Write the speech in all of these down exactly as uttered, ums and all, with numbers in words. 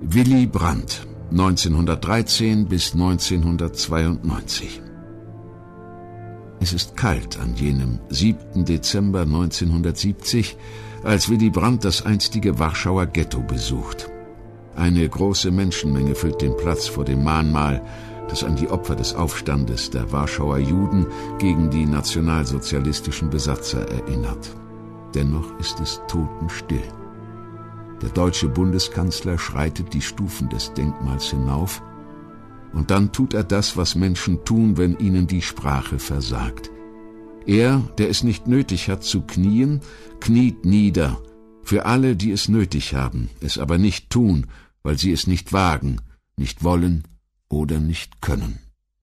Willy Brandt, neunzehnhundertdreizehn bis neunzehnhundertzweiundneunzig. Es ist kalt an jenem siebten Dezember neunzehnhundertsiebzig, als Willy Brandt das einstige Warschauer Ghetto besucht. Eine große Menschenmenge füllt den Platz vor dem Mahnmal, das an die Opfer des Aufstandes der Warschauer Juden gegen die nationalsozialistischen Besatzer erinnert. Dennoch ist es totenstill. Der deutsche Bundeskanzler schreitet die Stufen des Denkmals hinauf, und dann tut er das, was Menschen tun, wenn ihnen die Sprache versagt. Er, der es nicht nötig hat zu knien, kniet nieder, für alle, die es nötig haben, es aber nicht tun, weil sie es nicht wagen, nicht wollen oder nicht können.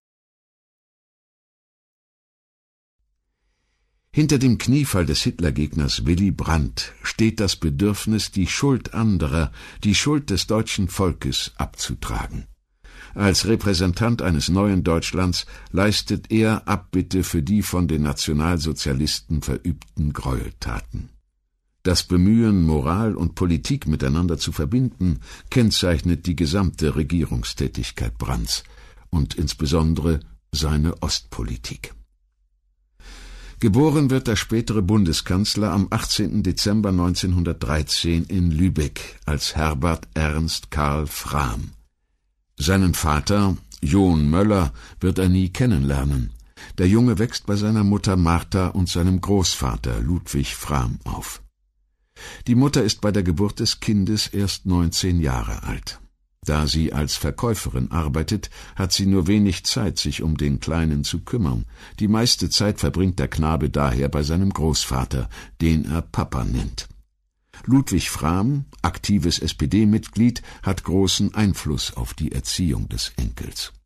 Hinter dem Kniefall des Hitlergegners Willy Brandt steht das Bedürfnis, die Schuld anderer, die Schuld des deutschen Volkes abzutragen. Als Repräsentant eines neuen Deutschlands leistet er Abbitte für die von den Nationalsozialisten verübten Gräueltaten. Das Bemühen, Moral und Politik miteinander zu verbinden, kennzeichnet die gesamte Regierungstätigkeit Brandts und insbesondere seine Ostpolitik. Geboren wird der spätere Bundeskanzler am achtzehnten Dezember neunzehnhundertdreizehn in Lübeck als Herbert Ernst Karl Frahm. Seinen Vater, John Möller, wird er nie kennenlernen. Der Junge wächst bei seiner Mutter Martha und seinem Großvater Ludwig Frahm auf. Die Mutter ist bei der Geburt des Kindes erst neunzehn Jahre alt. Da sie als Verkäuferin arbeitet, hat sie nur wenig Zeit, sich um den Kleinen zu kümmern. Die meiste Zeit verbringt der Knabe daher bei seinem Großvater, den er Papa nennt. Ludwig Frahm, aktives S P D-Mitglied, hat großen Einfluss auf die Erziehung des Enkels.